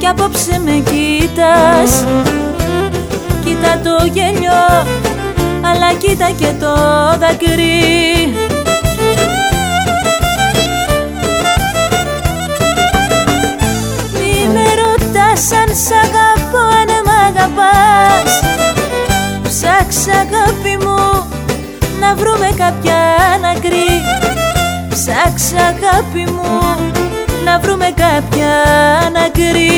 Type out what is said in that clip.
απόψε με κοίτας. Κοίτα το γέλιο, αλλά κοίτα και το δάκρυ. Μη με ρωτάς αν σ' αγαπώ, αν μ' αγαπάς. Ψάξε αγάπη μου να βρούμε κάποια άκρη. Ψάξε αγάπη μου να βρούμε κάποια άκρη.